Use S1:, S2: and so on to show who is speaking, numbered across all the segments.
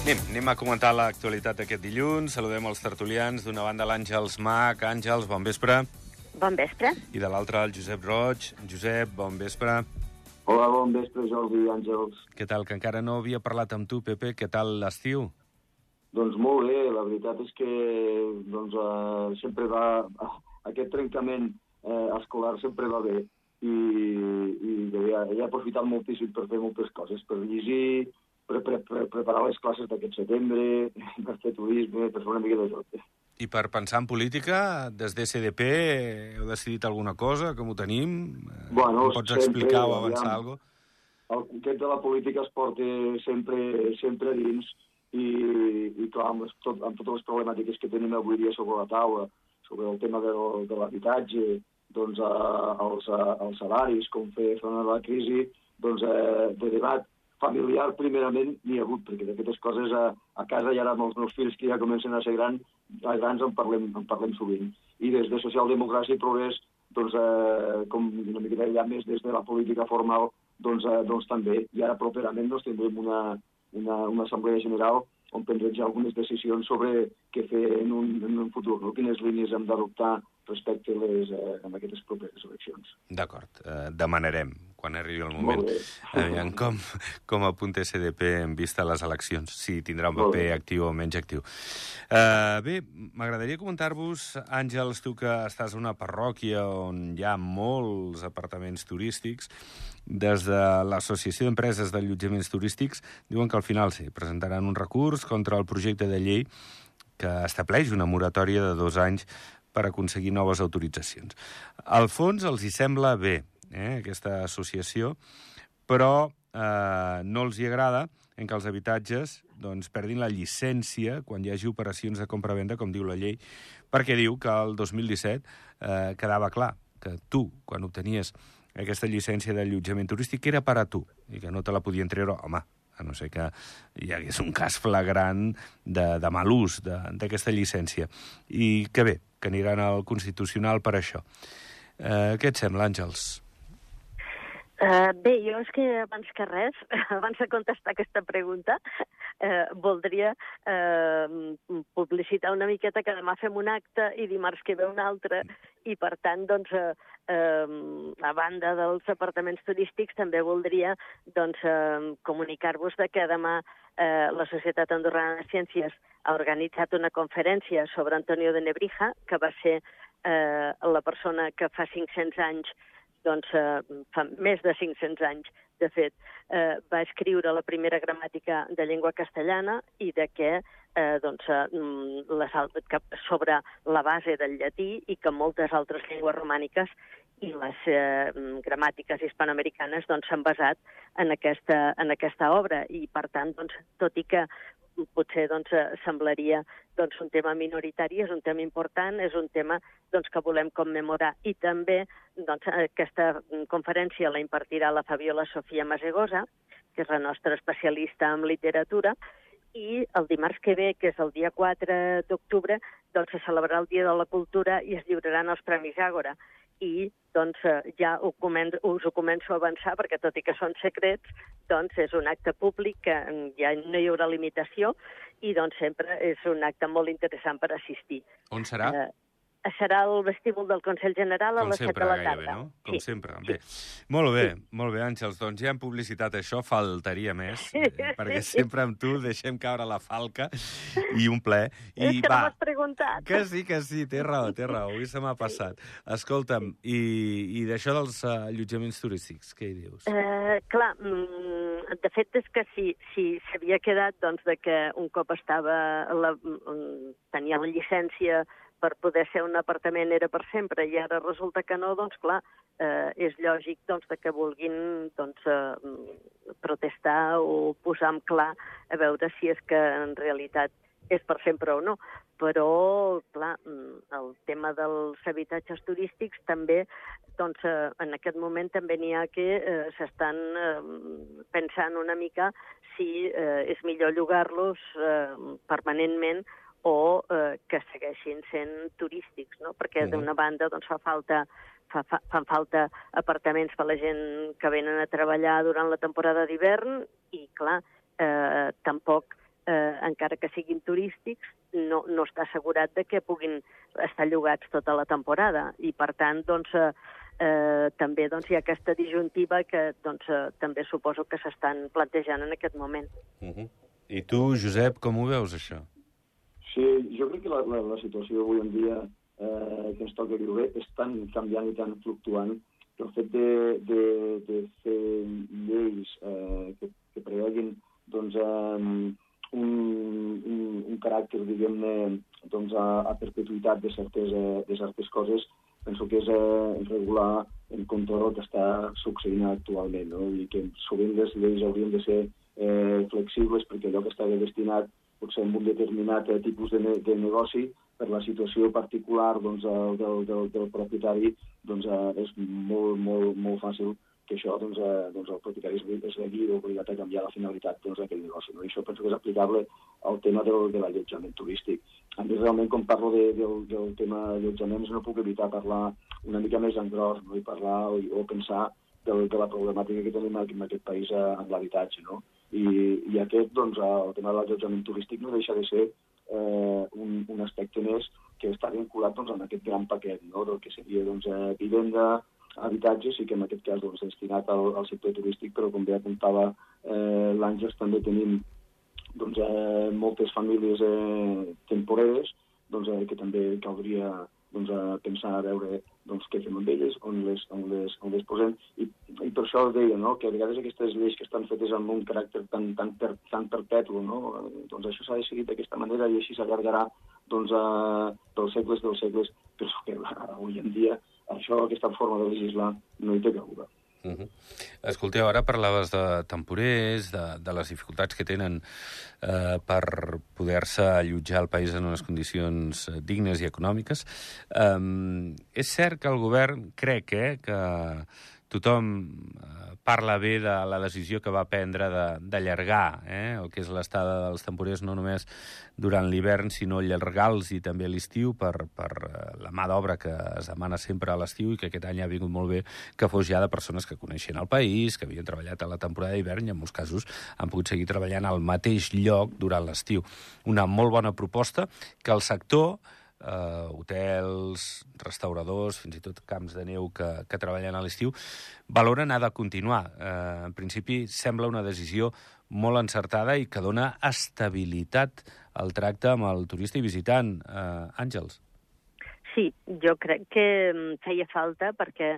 S1: Anem a comentar l'actualitat d'aquest dilluns. Saludem els tertulians. D'una banda, l'Àngels Mac. Àngels, bon vespre.
S2: Bon vespre.
S1: I de l'altra, el Josep Roig. Josep, bon vespre.
S3: Hola, bon vespre, Jordi i Àngels.
S1: Què tal? Que encara no havia parlat amb tu, Pepe. Què tal l'estiu?
S3: Doncs molt bé, la veritat és que sempre va... Aquest trencament escolar sempre va bé i he aprofitat moltíssim per fer moltes coses, per llegir, per preparar les classes d'aquest setembre, per fer turisme, per fer una mica de tot.
S1: I per pensar en política, des d'SDP, heu decidit alguna cosa? Com ho tenim?
S3: Bueno,
S1: pots explicar o avançar alguna cosa?
S3: El conquet de la política es porta sempre dins i clar, amb totes les problemàtiques que tenim avui dia sobre la taula, sobre el tema de l'habitatge, doncs els salaris, com fer front a la crisi, doncs de debat familiar, primerament, n'hi ha hagut, perquè d'aquestes coses a casa i ara amb els meus fills, que ja comencen a ser grans en parlem sovint. I des de Socialdemocràcia i Progrés, doncs, com una mica ja més des de la política formal, doncs també. I ara properament tindrem una assemblea general on prendrem ja algunes decisions sobre què fer en un futur, no? Quines línies hem d'adoptar respecte a aquestes properes eleccions.
S1: D'acord, demanarem quan arribi el moment. Aviam com apunta SDP en vista a les eleccions, si tindrà un paper actiu o menys actiu. Bé, m'agradaria comentar-vos, Àngels, tu que estàs a una parròquia on hi ha molts apartaments turístics, des de l'Associació d'Empreses d'Allotjaments Turístics diuen que al final presentaran un recurs contra el projecte de llei que estableix una moratòria de 2 anys per aconseguir noves autoritzacions. Al fons els hi sembla bé, aquesta associació, però no els hi agrada que els habitatges perdin la llicència quan hi hagi operacions de compra-venda, com diu la llei, perquè diu que el 2017 quedava clar que tu, quan obtenies aquesta llicència d'allotjament turístic, era per a tu, i que no te la podien treure, home, a no ser que hi hagués un cas flagrant de mal ús d'aquesta llicència. I que bé, que aniran al Constitucional per això. Què et sembla, Àngels?
S2: Bé, jo és que abans que res, abans de contestar aquesta pregunta, voldria publicitar una miqueta que demà fem un acte i dimarts que ve un altre, i per tant, doncs, a banda dels apartaments turístics, també voldria comunicar-vos que demà la Societat Andorrana de Ciències ha organitzat una conferència sobre Antonio de Nebrija, que va ser la persona que fa 500 anys, fa més de 500 anys, de fet, va escriure la primera gramàtica de llengua castellana i de què sobre la base del llatí i que moltes altres llengües romàniques i les gramàtiques hispanoamericanes s'han basat en aquesta obra i, per tant, tot i que potser semblaria un tema minoritari, és un tema important, és un tema que volem commemorar. I també aquesta conferència la impartirà la Fabiola Sofia Masegosa, que és la nostra especialista en literatura, i el dimarts que ve, que és el dia 4 d'octubre, se celebrarà el Dia de la Cultura i es lliuraran els Premis Àgora. I ja us ho començo a avançar, perquè tot i que són secrets, és un acte públic que ja no hi haurà limitació i sempre és un acte molt interessant per assistir.
S1: On serà?
S2: Serà al vestíbul del Consell General a les 7 de la tarda.
S1: Gairebé, no? Com sempre. Bé. Molt bé, Àngels. Doncs ja hem publicitat això, faltaria més, perquè sempre amb tu deixem caure la falca i un ple.
S2: És que no m'has preguntat.
S1: Que sí, té raó, avui se m'ha passat. Escolta'm, i d'això dels allotjaments turístics, què hi dius?
S2: Clar, de fet és que si s'havia quedat de que un cop tenia la llicència per poder ser un apartament era per sempre, i ara resulta que no, doncs clar, és lògic de que vulguin protestar o posar en clar a veure si és que en realitat és per sempre o no. Però, clar, el tema dels habitatges turístics també, en aquest moment també n'hi ha que s'estan pensant una mica si és millor llogar-los permanentment o que segueixin sent turístics, no? Perquè d'una banda fan falta apartaments per a la gent que venen a treballar durant la temporada d'hivern i, clar, tampoc encara que siguin turístics, no està assegurat de que puguin estar llogats tota la temporada. I, per tant, doncs, també hi ha aquesta disjuntiva que també suposo que s'estan plantejant en aquest moment.
S1: I tu, Josep, com ho veus, això?
S3: Sí, jo crec que la situació avui en dia que ens toca viure és tan canviant i tan fluctuant que el fet de fer lleis que preveguin un caràcter, diguem-ne, a perpetuïtat de certes coses, penso que és regular en contra del que està succeint actualment, no? I que sovint les lleis haurien de ser flexibles perquè allò que està destinat potser en un determinat tipus de negoci, per la situació particular del propietari, és molt fàcil que això el propietari es vegi obligat a canviar la finalitat d'aquell negoci. I això penso que és aplicable al tema de l'allotjament turístic. A més, realment, quan parlo del tema allotjaments, no puc evitar parlar una mica més en gros, i parlar o pensar de la problemàtica que tenim en aquest país amb l'habitatge. I aquest, el tema de l'allotjament turístic no deixa de ser un aspecte més que està vinculat amb aquest gran paquet, del que seria vivenda, habitatge, sí que en aquest cas destinat al sector turístic, però com bé apuntava l'Àngels, també tenim moltes famílies temporeres que també caldria pensar a veure què fem amb elles, on les posem. I per això deia que a vegades aquestes lleis que estan fetes amb un caràcter tan perpètu, això s'ha decidit d'aquesta manera i així s'allargarà dels segles, però que avui en dia aquesta forma de legislar no hi té cabuda.
S1: Escolteu, ara parlaves de temporers, de les dificultats que tenen per poder-se allotjar al país en unes condicions dignes i econòmiques. És cert que el govern crec que tothom parla bé de la decisió que va prendre d'allargar el que és l'estada dels temporers no només durant l'hivern, sinó allargar-los i també a l'estiu per la mà d'obra que es demana sempre a l'estiu i que aquest any ha vingut molt bé que fos ja de persones que coneixien el país, que havien treballat a la temporada d'hivern i en molts casos han pogut seguir treballant al mateix lloc durant l'estiu. Una molt bona proposta que el sector, hotels, restauradors, fins i tot camps de neu que treballen a l'estiu, valoren ha de continuar. En principi, sembla una decisió molt encertada i que dona estabilitat al tracte amb el turista i visitant. Àngels?
S2: Sí, jo crec que feia falta perquè,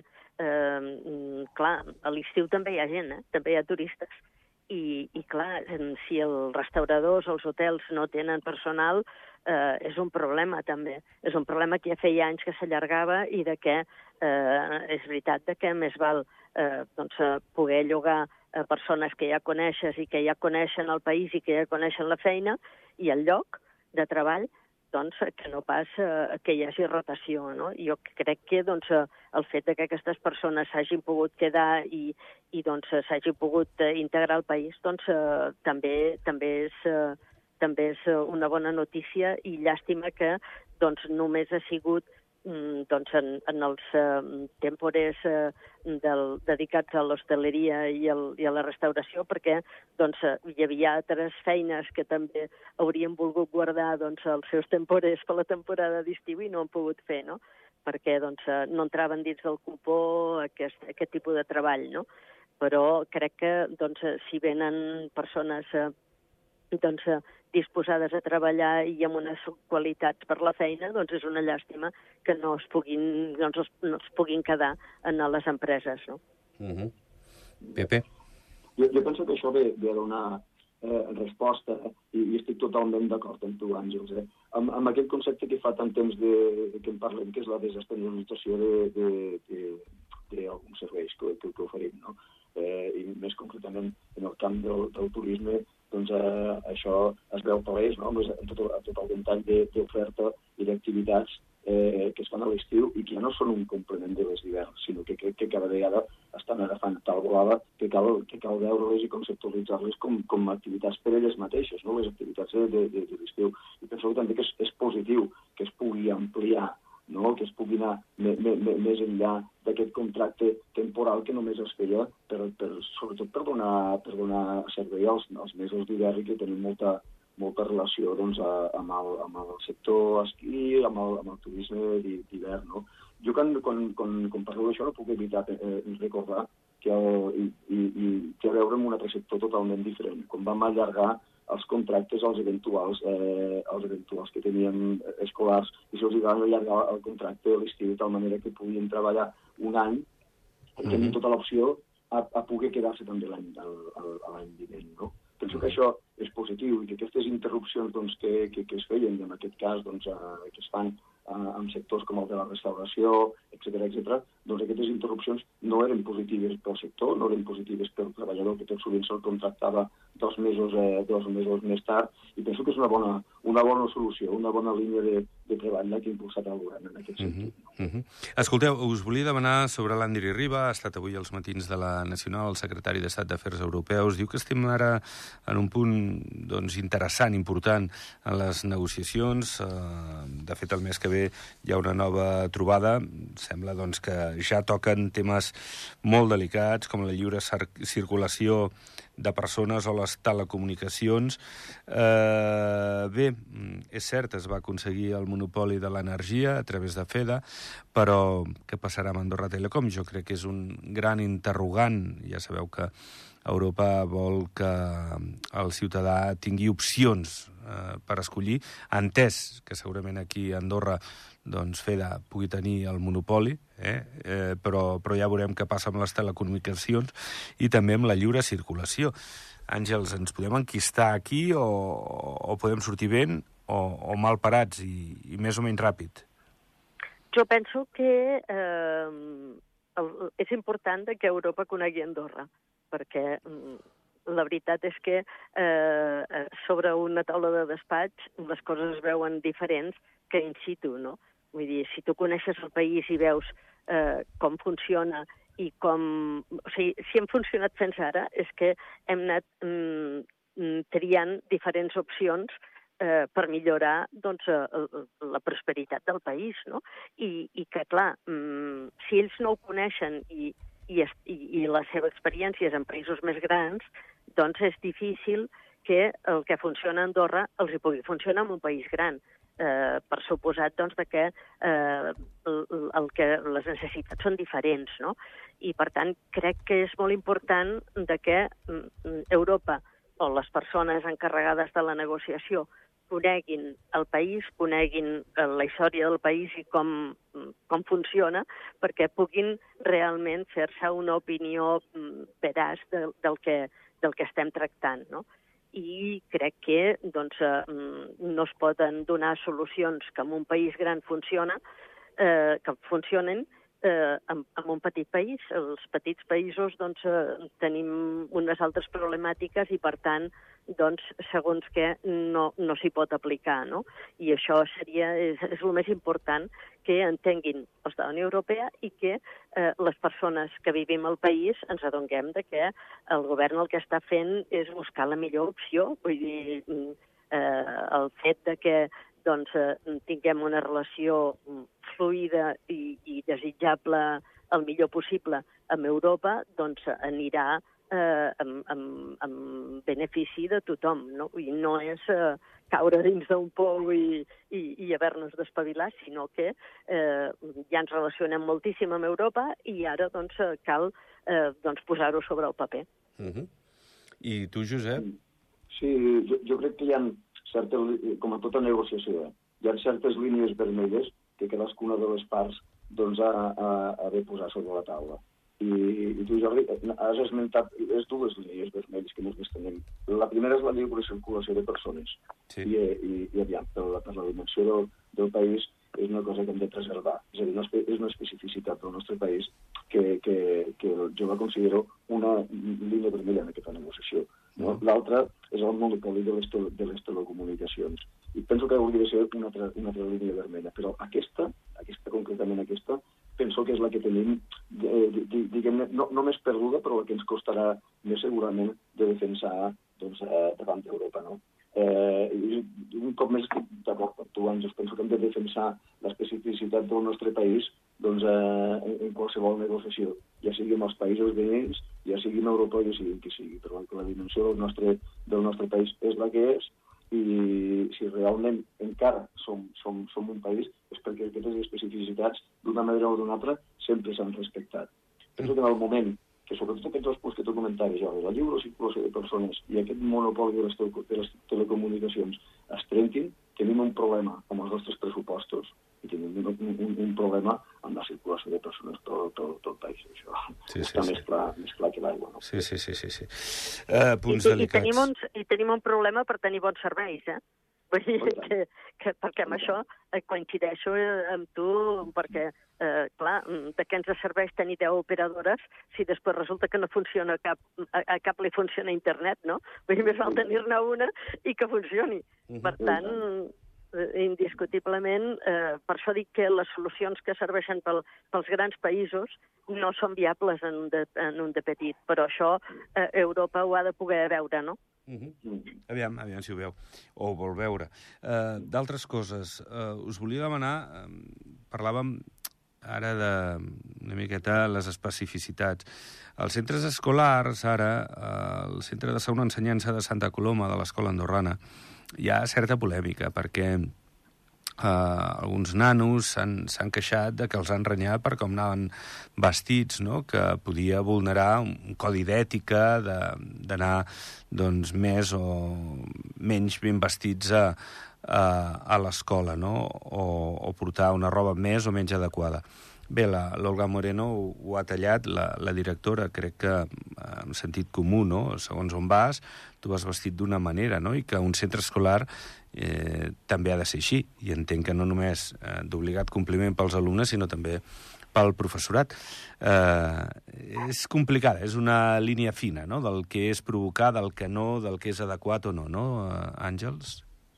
S2: clar, a l'estiu també hi ha gent, també hi ha turistes. I clar, si els restauradors o els hotels no tenen personal, és un problema també. És un problema que ja feia anys que s'allargava i de que és veritat que més val poder llogar persones que ja coneixes i que ja coneixen el país i que ja coneixen la feina i el lloc de treball, que no pas que hi hagi rotació, no? Jo crec que el fet que aquestes persones s'hagin pogut quedar i s'hagin pogut integrar al país també és una bona notícia i llàstima que només ha sigut en els temporers dedicats a l'hostaleria i a la restauració, perquè hi havia altres feines que també haurien volgut guardar els seus temporers per la temporada d'estiu i no han pogut fer, no? Perquè no entraven dins del cupó aquest tipus de treball, no? Però crec que si venen persones disposades a treballar i amb unes qualitats per la feina, és una llàstima que no es puguin quedar en les empreses, no?
S1: Pepe?
S3: Jo penso que això ve a donar resposta, i estic totalment d'acord amb tu, Àngels, amb aquest concepte que fa tant temps que en parlem, que és la desestacionalització d'alguns serveis que oferim, no? I més concretament en el camp del turisme, això es veu palès, no? En tot el ventall d'oferta i d'activitats que es fan a l'estiu i que ja no són un complement de les d'hivern, sinó que crec que cada vegada estan agafant tal volada que cal veure-les i conceptualitzar-les com activitats per elles mateixes, no? Les activitats de l'estiu. I penso també que és positiu que es pugui ampliar, no? Que es pugui anar més enllà d'aquest contracte temporal que només es feia sobretot per donar servei als mesos d'hivern i que tenim molta molta relació doncs, amb el sector esquí, amb el turisme d'hivern. No? Jo quan parlo d'això no puc evitar recordar que té a veure amb un altre sector totalment diferent. Quan vam allargar els contractes als eventuals que tenien escolars i se'ls va allargar el contracte a l'estiu de tal manera que podien treballar un any i tenien tota l'opció a poder quedar-se també l'any vinent. No? Penso que això és positiu i que aquestes interrupcions doncs, que es feien, i en aquest cas doncs, que es fan en sectors com el de la restauració, etc., doncs aquestes interrupcions no eren positives pel sector, no eren positives pel treballador, que tot sovint se'l contractava 2 mesos més tard, i penso que és una bona solució, una bona línia de treball que ha impulsat el govern en aquest sentit.
S1: Escolteu, us volia demanar sobre l'Andri Riba, ha estat avui als matins de la Nacional, el secretari d'Estat d'Afers Europeus, diu que estem ara en un punt doncs, interessant, important en les negociacions. De fet, el mes que ve hi ha una nova trobada. Sembla doncs, que ja toquen temes molt delicats, com la lliure circulació de persones o les telecomunicacions. Bé, és cert, es va aconseguir el monopoli de l'energia a través de FEDA, però què passarà amb Andorra Telecom? Jo crec que és un gran interrogant. Ja sabeu que Europa vol que el ciutadà tingui opcions per escollir, entès que segurament aquí a Andorra doncs FEDA pugui tenir el monopoli, però ja veurem què passa amb les telecomunicacions i també amb la lliure circulació. Àngels, ens podem enquistar aquí o podem sortir ben o mal parats i més o menys ràpid?
S2: Jo penso que és important que Europa conegui Andorra, perquè la veritat és que sobre una taula de despatx les coses es veuen diferents que in situ, no? Vull dir, si tu coneixes el país i veus com funciona i com... O sigui, si hem funcionat fins ara és que hem anat triant diferents opcions per millorar doncs, la prosperitat del país, no? I que, clar, si ells no ho coneixen i la seva experiència és en països més grans, doncs és difícil que el que funciona a Andorra els hi pugui funcionar en un país gran. Per suposat doncs, que les necessitats són diferents, no? I, per tant, crec que és molt important que Europa o les persones encarregades de la negociació coneguin el país, coneguin la història del país i com funciona, perquè puguin realment fer-se una opinió veraç del que estem tractant, no? I crec que doncs, no es poden donar solucions que en un país gran que funcionen en un petit país. Els petits països doncs, tenim unes altres problemàtiques i, per tant, doncs, segons què no s'hi pot aplicar, no? I això és el més important, que entenguin els de la Unió Europea i que les persones que vivim al país ens adonem que el govern el que està fent és buscar la millor opció. Vull dir, el fet que doncs, tinguem una relació fluida i desitjable el millor possible amb Europa, doncs anirà en benefici de tothom, no? I no és caure dins d'un pou i haver-nos d'espavilar, sinó que ja ens relacionem moltíssim amb Europa i ara doncs, cal posar-ho sobre el paper.
S1: I tu, Josep?
S3: Sí, jo crec que hi ha certes, com a tota negociació, hi ha certes línies vermelles que cadascuna de les parts doncs, ha de posar sobre la taula. I tu, Jordi, has esmentat les 2 línies vermelles que més tenim. La primera és la lliure circulació de persones. Sí. I aviam, per la dimensió del país és una cosa que hem de preservar. És a dir, és una especificitat del nostre país que jo la considero una línia vermella en aquesta negociació. No? L'altra és el monopoli de les telecomunicacions. I penso que hauria de ser una altra línia vermella. Però concretament aquesta, penso que és la que tenim, diguem-ne, no més perduda, però la que ens costarà més segurament de defensar doncs, davant d'Europa, no? Un cop més estic d'acord amb tu, Àngels, penso que hem de defensar l'especificitat del nostre país doncs, en qualsevol negociació, ja sigui amb els països veïns, ja sigui amb Europa, ja sigui qui sigui, però la dimensió del nostre país és la que és, i si realment encara som un país és perquè aquestes especificitats, d'una manera o d'una altra, sempre s'han respectat. Penso que en el moment que, sobretot aquests dos punts que tu comentaves, Jordi, la lliure circulació de persones i aquest monopoli de les telecomunicacions es trenquin, tenim un problema amb els nostres pressupostos i tenim un problema amb la circulació de persones tot el país. Això està més clar que l'aigua. No?
S1: Sí. Punts delicats.
S2: I tenim un problema per tenir bons serveis, Vull dir que perquè amb això coincideixo amb tu, perquè, clar, de què ens serveix tenir 10 operadores si després resulta que no funciona a cap li funciona internet, no? Vull dir, més val tenir-ne una i que funcioni. Per tant, indiscutiblement, per això dic que les solucions que serveixen pels grans països no són viables en un de petit, però això Europa ho ha de poder veure, no?
S1: Aviam si ho veu o ho vol veure. D'altres coses, us volia demanar, parlàvem ara una miqueta les especificitats. Als centres escolars, ara, al Centre de Segona Ensenyança de Santa Coloma, de l'Escola Andorrana, hi ha certa polèmica, perquè alguns nanos s'han queixat de que els han renyat per com anaven vestits, no? Que podia vulnerar un codi d'ètica d'anar doncs, més o menys ben vestits a l'escola, no? O portar una roba més o menys adequada. Bé, l'Olga Moreno ho ha tallat, la directora, crec que en sentit comú, no? Segons on vas, tu vas vestit d'una manera, no? I que un centre escolar també ha de ser així. I entenc que no només d'obligat compliment pels alumnes, sinó també pel professorat. És complicada, és una línia fina, no?, del que és provocar, del que no, del que és adequat o no, no, Àngels?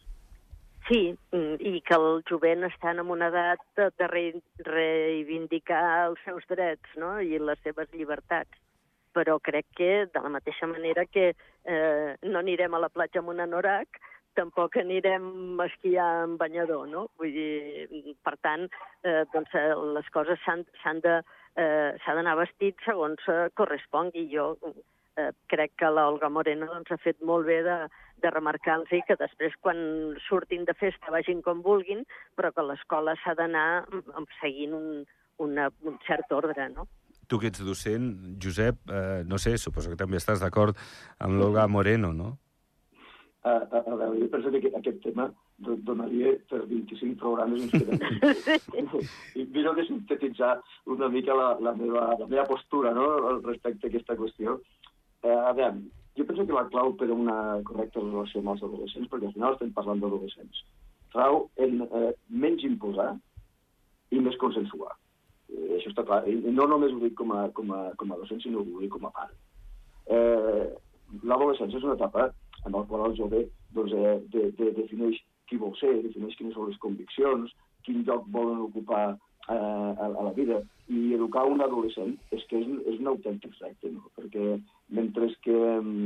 S2: Sí, i que el jovent està en una edat de reivindicar els seus drets, no?, i les seves llibertats. Però crec que, de la mateixa manera que no anirem a la platja amb un anorac, tampoc anirem a esquiar amb banyador, no? Vull dir, per tant, doncs, les coses s'ha d'anar vestit segons correspongui. Jo crec que l'Olga Moreno doncs, ha fet molt bé de remarcar-los que després, quan surtin de festa, vagin com vulguin, però que l'escola s'ha d'anar seguint un cert ordre, no?
S1: Tu que ets docent, Josep, no sé, suposo que també estàs d'acord amb l'Olga Moreno, no?
S3: A veure, jo penso que aquest tema donaria per 25 programes i miro de sintetitzar una mica la meva postura, no?, respecte a aquesta qüestió. A veure, jo penso que la clau per a una correcta relació amb els adolescents, perquè al final estem parlant d'adolescents, rau en menys imposar i més consensuar. Això està clar. I no només ho dic com a docent, sinó ho dic com a pare. L'adolescència és una etapa en la qual el jove defineix qui vol ser, defineix quines són les conviccions, quin lloc volen ocupar a la vida. I educar un adolescent és un autèntic repte, no? Perquè mentre que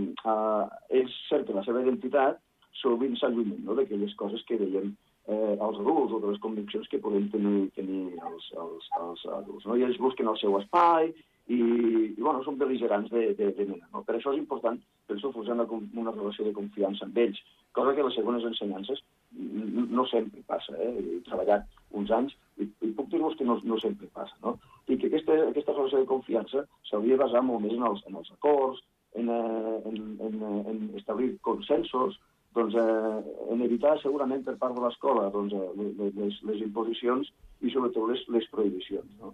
S3: és cert que la seva identitat sovint s'allunyen, no?, d'aquelles coses que veiem els adults o de les conviccions que podem tenir els adults, no? I ells busquen el seu espai i bueno, són bel·ligerants de mena, no? Per això és important, penso, posar una relació de confiança amb ells, cosa que a les segones ensenyances no sempre passa. He treballat uns anys i puc dir-vos que no sempre passa, no? I que aquesta relació de confiança s'hauria de basar molt més en els acords, en establir consensos, doncs, en evitar segurament per part de l'escola doncs, les imposicions i sobretot les prohibicions, no?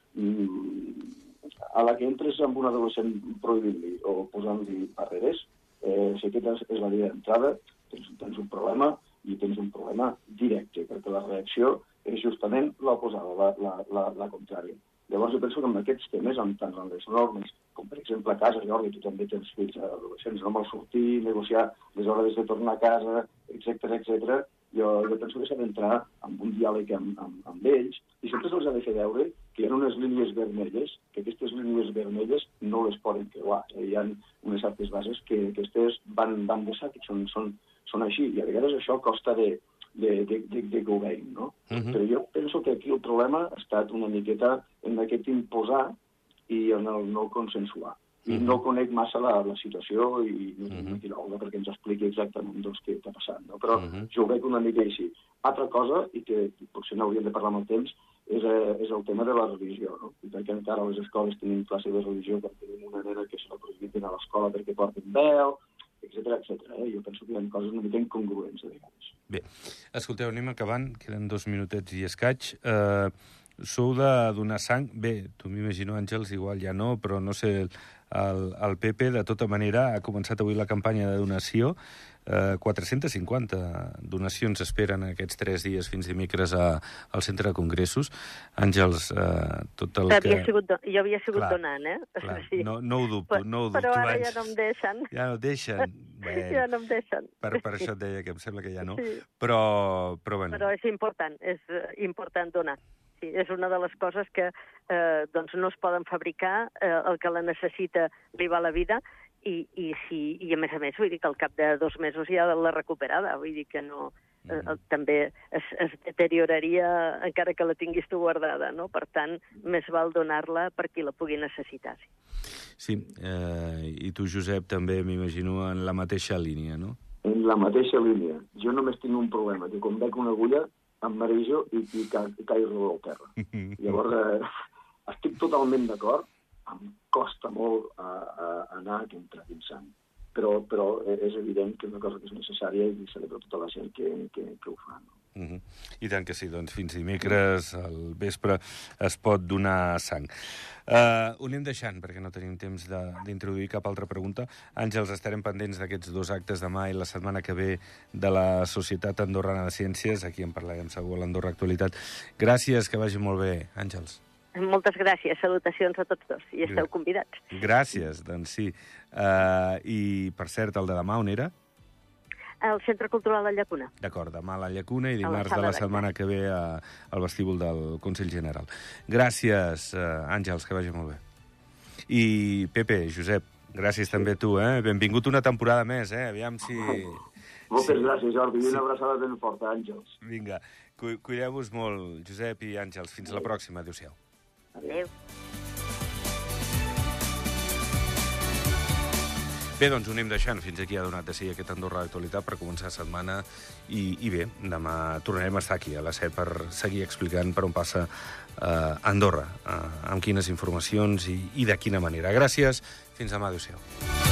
S3: A la que entres amb un adolescent prohibint-li o posant-li barreres, si aquesta és la via d'entrada, tens un problema i tens un problema directe, perquè la reacció és justament l'oposada, la contrària. Llavors jo penso que amb aquests temes, tant en les normes, com per exemple a casa, Jordi, tu també tens fills adolescents, no? Mal sortir, negociar les hores de tornar a casa, etc. Jo penso que s'ha d'entrar en un diàleg amb ells i sempre se'ls ha de fer veure que hi ha unes línies vermelles, que aquestes línies vermelles no les poden creuar. Hi ha unes certes bases que aquestes van de sac, són així, i a vegades això costa de que ho veiem, no? Però jo penso que aquí el problema ha estat una miqueta en aquest imposar i en el no consensuar. i no conec massa la situació i no tinc aquí l'Olga perquè ens expliqui exactament què està passant, no? Però jo ho veig una mica així. Altra cosa, i que potser n'hauríem de parlar amb el temps, és el tema de la religió, no? I perquè encara a les escoles tenim classe de religió quan tenim una nena que se la prohibit anar a l'escola perquè porten vel, etcètera. Jo penso que hi ha coses una mica incongruents a vegades.
S1: Bé, escolteu, anem acabant, queden 2 minutets i escaig. Sou de donar sang? Bé, tu m'imagino, Àngels, igual ja no, però no sé, el PP, de tota manera, ha començat avui la campanya de donació. 450 donacions esperen aquests 3 dies fins dimecres al centre de congressos. Àngels, tot el que...
S2: Jo havia sigut donant, eh?
S1: Clar, no ho dubto,
S2: però ara ja no em deixen.
S1: Ja no et deixen?
S2: Bé, ja no em deixen.
S1: Per això et deia que em sembla que ja no.
S2: Sí.
S1: Però bueno.
S2: Però és important donar. Sí, és una de les coses que no es poden fabricar, el que la necessita li va la vida, i a més, vull dir que al cap de 2 mesos ja la recuperada, vull dir que no... també es deterioraria encara que la tinguis tu guardada, no? Per tant, més val donar-la per qui la pugui necessitar.
S1: Sí, i tu, Josep, també m'imagino en la mateixa línia, no?
S3: En la mateixa línia. Jo només tinc un problema, que quan veig una agulla em marejo i caig al terra. Llavors, estic totalment d'acord, em costa molt anar entredinsant, però és evident que és una cosa que és necessària i celebro tota la gent que ho fa. No?
S1: I tant que sí, doncs fins dimecres al vespre es pot donar sang. Ho anem deixant, perquè no tenim temps d'introduir cap altra pregunta. Àngels, estarem pendents d'aquests 2 actes demà i la setmana que ve de la Societat Andorrana de Ciències. Aquí en parlarem segur a l'Andorra Actualitat. Gràcies, que vagi molt bé, Àngels.
S2: Moltes gràcies, salutacions a tots dos, i esteu convidats.
S1: Gràcies, doncs sí. I, per cert, el de demà on era?
S2: Al Centre Cultural La Llacuna.
S1: D'acord, demà a la Llacuna i dimarts de la setmana que ve al vestíbul del Consell General. Gràcies, Àngels, que vagi molt bé. I, Pepe, Josep, gràcies també a tu, Benvingut una temporada més, aviam si...
S3: Moltes gràcies, Jordi, i una abraçada ben forta, Àngels.
S1: Vinga, cuideu-vos molt, Josep i Àngels. Fins la pròxima, adéu-siau.
S2: Adéu.
S1: Bé, doncs ho anem deixant. Fins aquí ha donat de ser aquest Andorra d'Actualitat per començar setmana. I bé, demà tornarem a estar aquí a les 7 per seguir explicant per on passa Andorra, amb quines informacions i de quina manera. Gràcies. Fins demà. Adéu-siau.